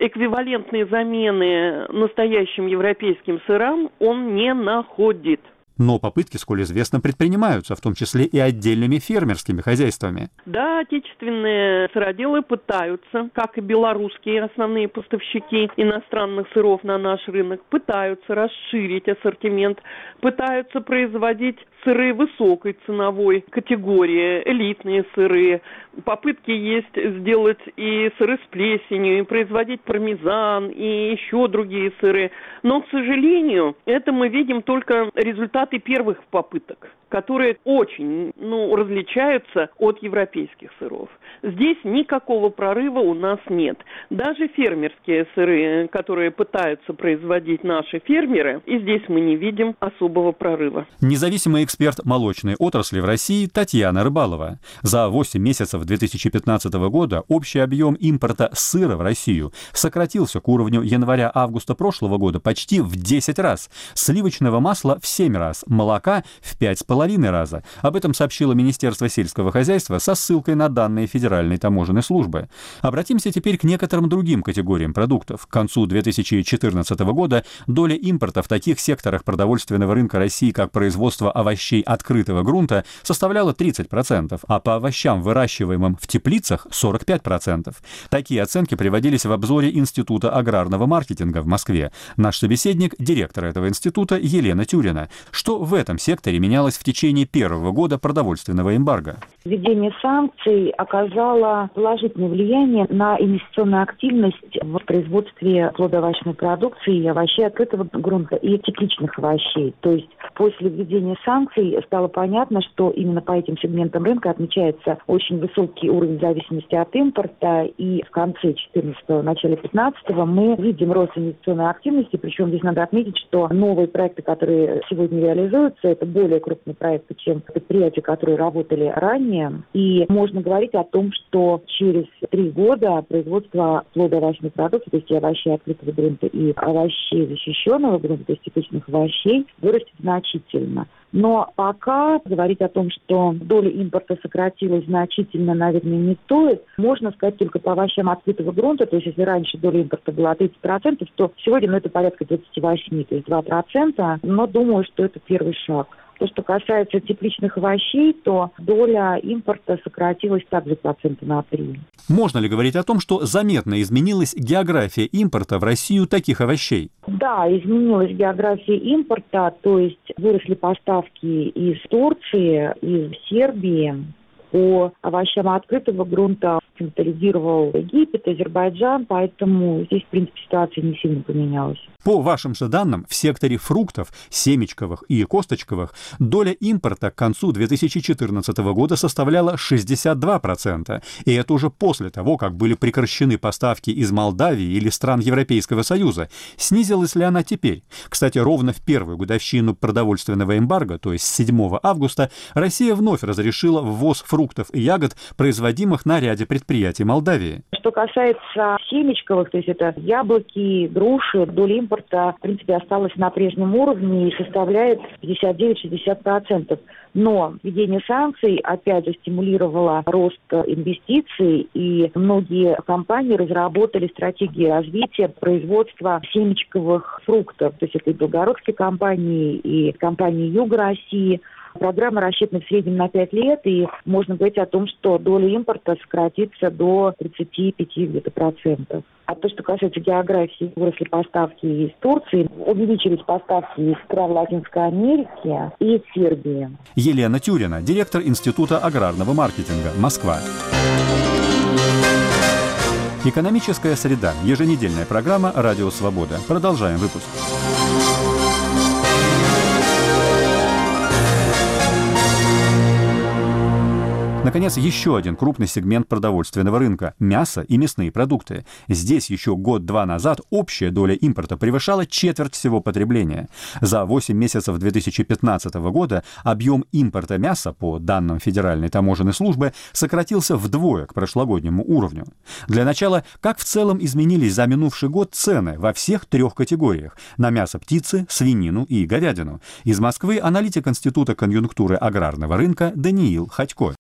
Эквивалентные замены настоящим европейским сырам он не находит. Но попытки, сколь известно, предпринимаются, в том числе и отдельными фермерскими хозяйствами. Да, отечественные сыроделы пытаются, как и белорусские основные поставщики иностранных сыров на наш рынок, пытаются расширить ассортимент, пытаются производить сыры высокой ценовой категории, элитные сыры. Попытки есть сделать и сыры с плесенью, и производить пармезан, и еще другие сыры. Но, к сожалению, это мы видим только результаты первых попыток, которые очень различаются от европейских сыров. Здесь никакого прорыва у нас нет. Даже фермерские сыры, которые пытаются производить наши фермеры, и здесь мы не видим особого прорыва. Независимый эксперт молочной отрасли в России Татьяна Рыбалова. За 8 месяцев 2015 года общий объем импорта сыра в Россию сократился к уровню января-августа прошлого года почти в 10 раз, сливочного масла в 7 раз, молока в 5,5 раза. Об этом сообщило Министерство сельского хозяйства со ссылкой на данные Федеральной таможенной службы. Обратимся теперь к некоторым другим категориям продуктов. К концу 2014 года доля импорта в таких секторах продовольственного рынка России, как производство овощей открытого грунта, составляла 30%, а по овощам, выращиваемым в теплицах, 45%. Такие оценки приводились в обзоре Института аграрного маркетинга в Москве. Наш собеседник, директор этого института Елена Тюрина. Что в этом секторе менялось в течение первого года продовольственного эмбарго? Введение санкций оказало положительное влияние на инвестиционную активность в производстве плодоовощной продукции, овощей открытого грунта и тепличных овощей. То есть после введения санкций стало понятно, что именно по этим сегментам рынка отмечается очень высокий уровень зависимости от импорта, и в конце 2014-го, начале 2015-го мы видим рост инвестиционной активности, причем здесь надо отметить, что новые проекты, которые сегодня реализуются, это более крупные проекты, чем предприятия, которые работали ранее, и можно говорить о том, что через 3 года производство плодоовощной продукции, то есть и овощей открытого грунта, и овощей защищенного грунта, то есть тепличных овощей, вырастет значительно. Но пока говорить о том, что доля импорта сократилась значительно, наверное, не стоит. Можно сказать только по овощам открытого грунта, то есть если раньше доля импорта была 30%, то сегодня это порядка 28%, то есть 2%, но думаю, что это первый шаг. То, что касается тепличных овощей, то доля импорта сократилась также 3%. Можно ли говорить о том, что заметно изменилась география импорта в Россию таких овощей? Да, изменилась география импорта, то есть выросли поставки из Турции, из Сербии. По овощам открытого грунта централизировал Египет, Азербайджан, поэтому здесь, в принципе, ситуация не сильно поменялась. По вашим же данным, в секторе фруктов, семечковых и косточковых доля импорта к концу 2014 года составляла 62%. И это уже после того, как были прекращены поставки из Молдавии или стран Европейского Союза. Снизилась ли она теперь? Кстати, ровно в первую годовщину продовольственного эмбарго, то есть 7 августа, Россия вновь разрешила ввоз фруктов и ягод, производимых на ряде предприятий Молдавии. Что касается семечковых, то есть это яблоки, груши, доля импорта, в принципе, осталась на прежнем уровне и составляет 59-60%. Но введение санкций, опять же, стимулировало рост инвестиций, и многие компании разработали стратегии развития производства семечковых фруктов. То есть это и белгородские компании, и компании Юга России. Программа рассчитана в среднем на 5 лет, и можно говорить о том, что доля импорта сократится до 35%. А то, что касается географии, выросли поставки из Турции, увеличились поставки из стран Латинской Америки и из Сербии. Елена Тюрина, директор Института аграрного маркетинга, Москва. Экономическая среда. Еженедельная программа «Радио Свобода». Продолжаем выпуск. Наконец, еще один крупный сегмент продовольственного рынка – мясо и мясные продукты. Здесь еще год-два назад общая доля импорта превышала четверть всего потребления. За 8 месяцев 2015 года объем импорта мяса, по данным Федеральной таможенной службы, сократился вдвое к прошлогоднему уровню. Для начала, как в целом изменились за минувший год цены во всех 3 категориях – на мясо птицы, свинину и говядину? Из Москвы аналитик Института конъюнктуры аграрного рынка Даниил Ходько.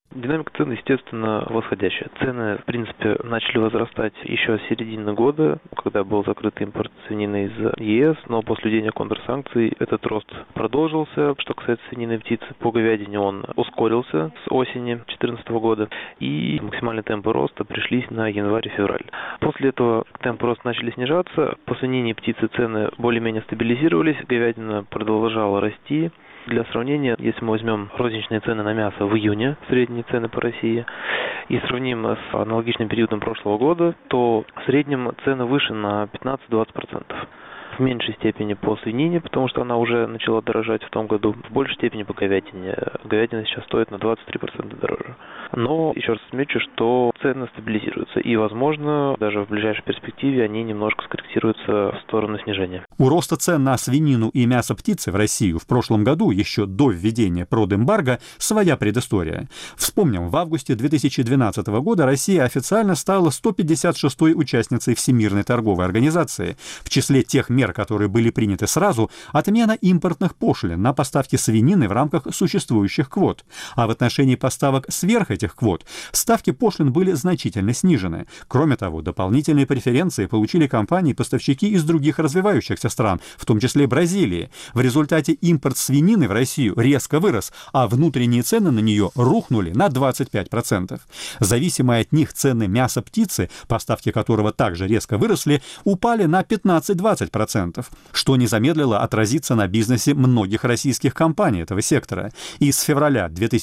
Динамика цен, естественно, восходящая. Цены, в принципе, начали возрастать еще с середины года, когда был закрыт импорт свинины из ЕС, но после введения контрсанкций этот рост продолжился. Что касается свинины и птицы, по говядине он ускорился с осени 2014 года, и максимальные темпы роста пришлись на январь и февраль. После этого темпы роста начали снижаться, по свинине и птице цены более-менее стабилизировались, говядина продолжала расти. Для сравнения, если мы возьмем розничные цены на мясо в июне, средние цены по России, и сравним с аналогичным периодом прошлого года, то в среднем цены выше на 15-20%. В меньшей степени по свинине, потому что она уже начала дорожать в том году, в большей степени по говядине. Говядина сейчас стоит на 23% дороже. Но еще раз отмечу, что цены стабилизируются, и, возможно, даже в ближайшей перспективе они немножко скорректируются в сторону снижения. У роста цен на свинину и мясо птицы в Россию в прошлом году, еще до введения продэмбарго, своя предыстория. Вспомним, в августе 2012 года Россия официально стала 156-й участницей Всемирной торговой организации. В числе тех мер, которые были приняты сразу, отмена импортных пошлин на поставки свинины в рамках существующих квот. А в отношении поставок сверх этих квот ставки пошлин были значительно снижены. Кроме того, дополнительные преференции получили компании-поставщики из других развивающихся стран, в том числе Бразилии. В результате импорт свинины в Россию резко вырос, а внутренние цены на нее рухнули на 25%. Зависимые от них цены мяса птицы, поставки которого также резко выросли, упали на 15-20%, что не замедлило отразиться на бизнесе многих российских компаний этого сектора. И с февраля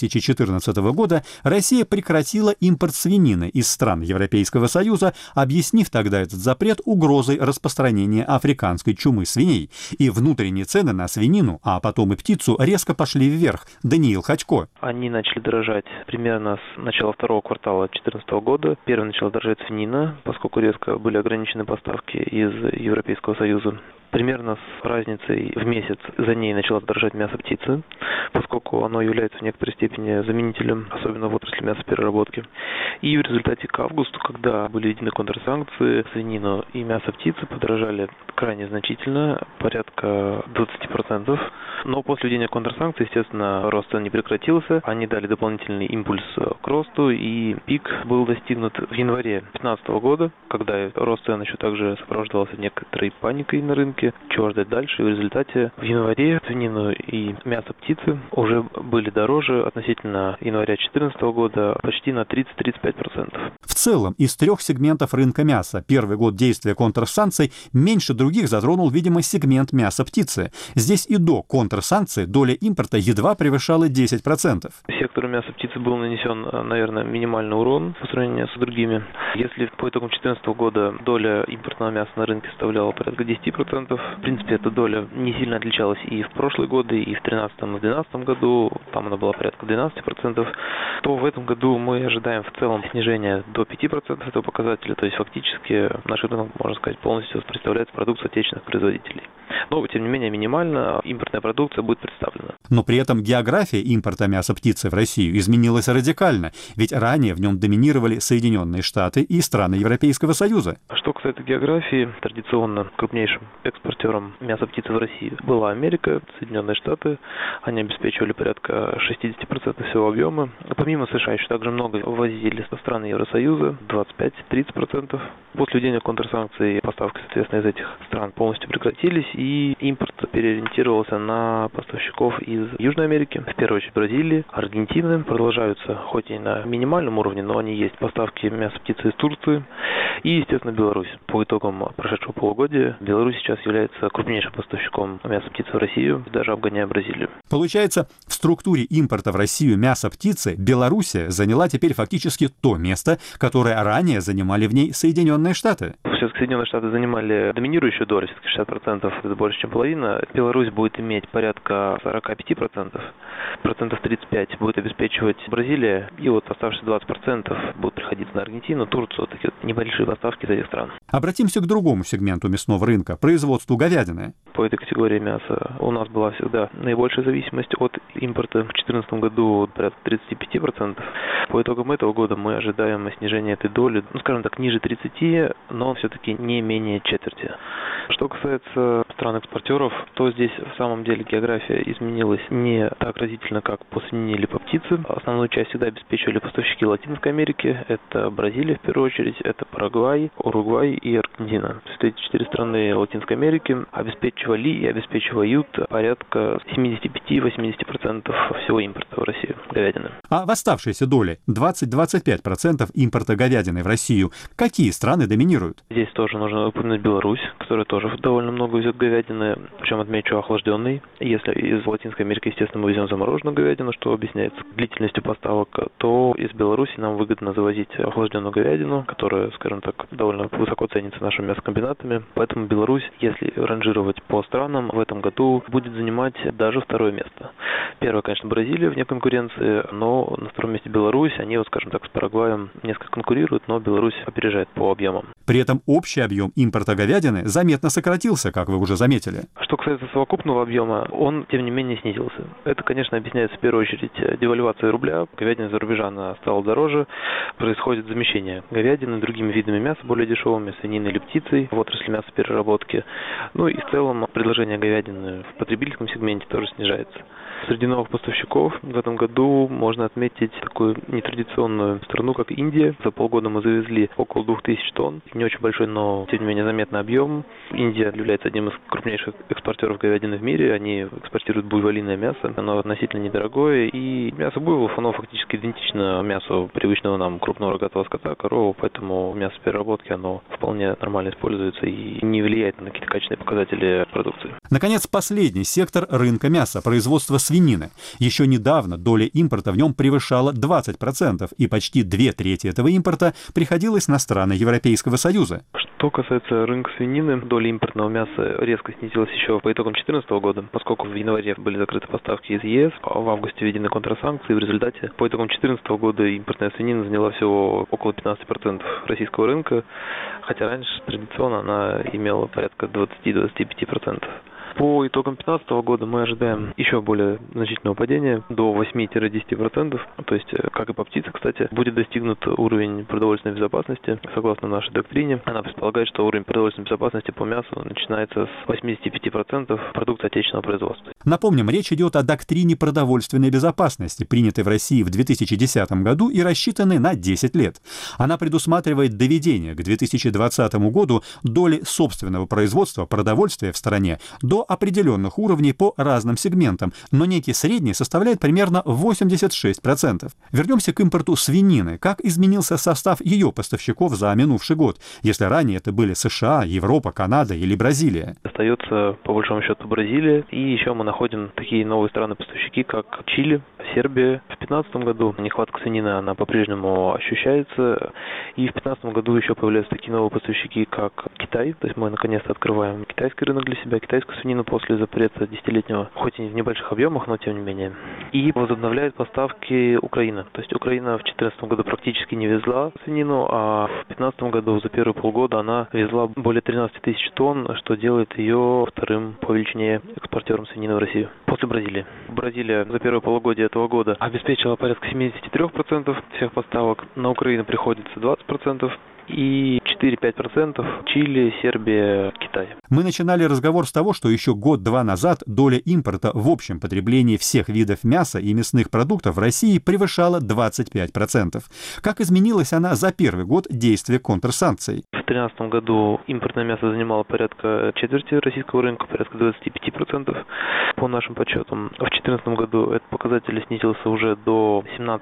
2014 года Россия прекратила импорт свинины из стран Европейского Союза, объяснив тогда этот запрет угрозой распространения африканской чумы свиней. И внутренние цены на свинину, а потом и птицу, резко пошли вверх. Даниил Ходько. Они начали дорожать примерно с начала второго квартала 2014 года. Первым начала дорожать свинина, поскольку резко были ограничены поставки из Европейского Союза. Примерно с разницей в месяц за ней начало дорожать мясо птицы, поскольку оно является в некоторой степени заменителем, особенно в отрасли мясопереработки. И в результате к августу, когда были введены контрсанкции, свинину и мясо птицы подорожали крайне значительно, порядка 20%. Но после введения контрсанкций, естественно, рост цен не прекратился. Они дали дополнительный импульс к росту, и пик был достигнут в январе 2015 года, когда рост цен еще также сопровождался некоторой паникой на рынке. Чего ждать дальше? И в результате в январе свинину и мясо птицы уже были дороже относительно января 2014 года почти на 30-35%. В целом, из трех сегментов рынка мяса первый год действия контрсанкций меньше других затронул, видимо, сегмент мяса птицы. Здесь и до контрсанкций доля импорта едва превышала 10%. Сектору мяса птицы был нанесен, наверное, минимальный урон по сравнению с другими. Если по итогам 2014 года доля импортного мяса на рынке составляла порядка 10%, в принципе, эта доля не сильно отличалась и в прошлые годы, и в 2013 и 2012 году, там она была порядка 12%, то в этом году мы ожидаем в целом снижения до 5% этого показателя, то есть фактически наш рынок, можно сказать, полностью представляет продукцию отечественных производителей. Но, тем не менее, минимально импортная продукция будет представлена. Но при этом география импорта мяса птицы в Россию изменилась радикально, ведь ранее в нем доминировали Соединенные Штаты и страны Европейского Союза. Что касается географии, традиционно крупнейшим экспортером мяса птицы в России была Америка, Соединенные Штаты. Они обеспечивали порядка 60% всего объема. Помимо США еще также много ввозили со стран Евросоюза, 25-30%. После введения контрсанкций поставки, соответственно, из этих стран полностью прекратились, и импорт переориентировался на поставщиков из Южной Америки, в первую очередь Бразилии, Аргентины. Продолжаются, хоть и на минимальном уровне, но они есть, поставки мяса птицы из Турции и, естественно, Беларусь. По итогам прошедшего полугодия Беларусь сейчас является крупнейшим поставщиком мяса птицы в Россию, даже обгоняя Бразилию. Получается, в структуре импорта в Россию мяса птицы Белоруссия заняла теперь фактически то место, которое ранее занимали в ней Соединенные Штаты. Все-таки Соединенные Штаты занимали доминирующую долю, все-таки 60%, это больше, чем половина. Беларусь будет иметь порядка 45%, процентов 35% будет обеспечивать Бразилия, и вот оставшиеся 20% будут приходить на Аргентину, Турцию, такие вот небольшие поставки из этих стран. Обратимся к другому сегменту мясного рынка – производству говядины. по этой категории мяса. У нас была всегда наибольшая зависимость от импорта. В 2014 году порядка 35%. По итогам этого года мы ожидаем снижения этой доли, скажем так, ниже 30%, но все-таки не менее четверти. Что касается стран-экспортеров, то здесь в самом деле география изменилась не так разительно, как по свинине или по птице. Основную часть всегда обеспечивали поставщики Латинской Америки. Это Бразилия в первую очередь, это Парагвай, Уругвай и Аргентина. Эти 4 страны Латинской Америки обеспечивали и обеспечивают порядка 75-80% всего импорта в Россию говядины. А в оставшейся доле 20-25% импорта говядины в Россию какие страны доминируют? Здесь тоже нужно упомянуть Беларусь, которая тоже довольно много везет говядины, причем отмечу охлажденной. Если из Латинской Америки, естественно, мы везем замороженную говядину, что объясняется длительностью поставок, то из Беларуси нам выгодно завозить охлажденную говядину, которая, скажем так, довольно высоко ценится нашими мясокомбинатами. Поэтому Беларусь, если ранжировать по странам, в этом году будет занимать даже второе место. Первое, конечно, Бразилия вне конкуренции, но на втором месте Беларусь. Они, скажем так, с Парагваем несколько конкурируют, но Беларусь опережает по объемам. При этом общий объем импорта говядины заметно сократился, как вы уже заметили. Что касается совокупного объема, он, тем не менее, снизился. Это, конечно, объясняется в первую очередь девальвацией рубля. Говядина за рубежа она стала дороже. Происходит замещение говядины другими видами мяса, более дешевыми, свининой или птицей в отрасли мясопереработки. Ну и в целом предложение говядины в потребительском сегменте тоже снижается. Среди новых поставщиков в этом году можно отметить такую нетрадиционную страну, как Индия. За полгода мы завезли около 2000 тонн. Не очень большой, но тем не менее заметный объем. Индия является одним из крупнейших экспортеров говядины в мире. Они экспортируют буйволиное мясо. Оно относительно недорогое. И мясо буйволов, оно фактически идентично мясу привычного нам крупного рогатого скота, коровы. Поэтому мясо переработки, оно вполне нормально используется и не влияет на какие-то качественные показатели продукции. Наконец, последний сектор рынка мяса, производство свинины. Еще недавно доля импорта в нем превышала 20%, и почти 2/3 этого импорта приходилось на страны Европейского Союза. Что касается рынка свинины, доля импортного мяса резко снизилась еще по итогам 2014 года, поскольку в январе были закрыты поставки из ЕС, а в августе введены контрсанкции. В результате по итогам 2014 года импортная свинина заняла всего около 15% российского рынка, хотя раньше традиционно она имела порядка 20-25%. По итогам 2015 года мы ожидаем еще более значительного падения до 8-10%. То есть, как и по птице, кстати, будет достигнут уровень продовольственной безопасности. Согласно нашей доктрине, она предполагает, что уровень продовольственной безопасности по мясу начинается с 85% продукции отечественного производства. Напомним, речь идет о доктрине продовольственной безопасности, принятой в России в 2010 году и рассчитанной на 10 лет. Она предусматривает доведение к 2020 году доли собственного производства продовольствия в стране до определенных уровней по разным сегментам, но некий средний составляет примерно 86%. Вернемся к импорту свинины. Как изменился состав ее поставщиков за минувший год, если ранее это были США, Европа, Канада или Бразилия? Остается, по большому счету, Бразилия, и еще мы находим такие новые страны-поставщики, как Чили, Сербия. В 2015 году нехватка свинины, она по-прежнему ощущается, и в 2015 году еще появляются такие новые поставщики, как Китай, то есть мы наконец-то открываем китайский рынок для себя, китайскую свинину после запрета 10-летнего, хоть и в небольших объемах, но тем не менее. И возобновляет поставки Украина. То есть Украина в 2014 году практически не везла свинину, а в 2015 году за первые полгода она везла более 13 тысяч тонн, что делает ее вторым по величине экспортером свинины в Россию. После Бразилии. Бразилия за первое полугодие этого года обеспечила порядка 73% всех поставок. На Украину приходится 20%. И 4-5% Чили, Сербия, Китай. Мы начинали разговор с того, что еще год-два назад доля импорта в общем потреблении всех видов мяса и мясных продуктов в России превышала 25%. Как изменилась она за первый год действия контрсанкций? В 2013 году импортное мясо занимало порядка четверти российского рынка, порядка 25% по нашим подсчетам. В 2014 году этот показатель снизился уже до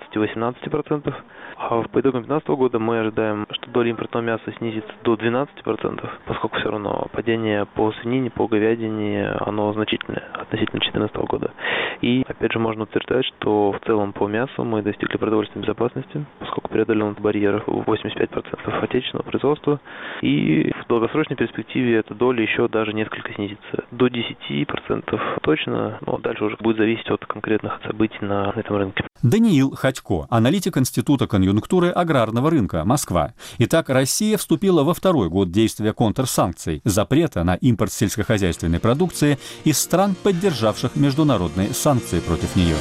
17-18%. А по итогам 2015 года мы ожидаем, что доля импортного мяса снизится до 12%, поскольку все равно падение по свинине, по говядине, оно значительное относительно 2014 года. И, опять же, можно утверждать, что в целом по мясу мы достигли продовольственной безопасности, поскольку преодолен барьер 85% отечественного производства. И в долгосрочной перспективе эта доля еще даже несколько снизится. До 10% точно, но дальше уже будет зависеть от конкретных событий на этом рынке. Даниил Ходько, аналитик Института конъюнктуры аграрного рынка, Москва. Итак, Россия вступила во второй год действия контрсанкций, запрета на импорт сельскохозяйственной продукции из стран, поддержавших международные санкции против нее.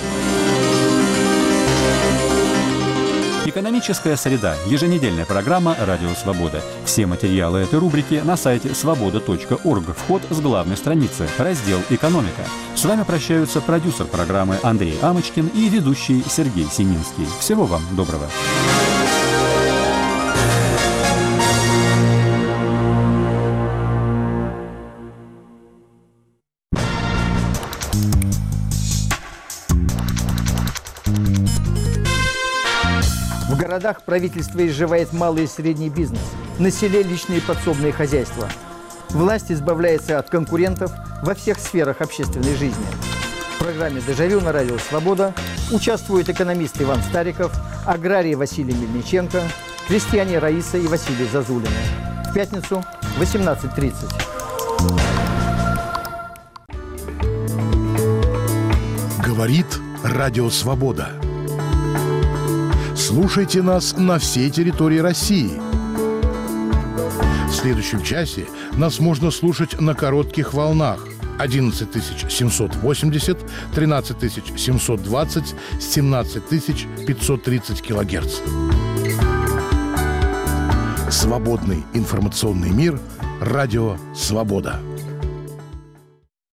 Экономическая среда. Еженедельная программа «Радио Свобода». Все материалы этой рубрики на сайте svoboda.org. Вход с главной страницы. Раздел «Экономика». С вами прощаются продюсер программы Андрей Амочкин и ведущий Сергей Сининский. Всего вам доброго. В городах правительство изживает малый и средний бизнес, на селе личные подсобные хозяйства. Власть избавляется от конкурентов во всех сферах общественной жизни. В программе «Дежавю» на радио «Свобода» участвуют экономист Иван Стариков, аграрий Василий Мельниченко, крестьяне Раиса и Василий Зазулины. В пятницу в 18:30. Говорит Радио Свобода. Слушайте нас на всей территории России. В следующем часе нас можно слушать на коротких волнах 11780, 13720, 17530 килогерц. Свободный информационный мир. Радио Свобода.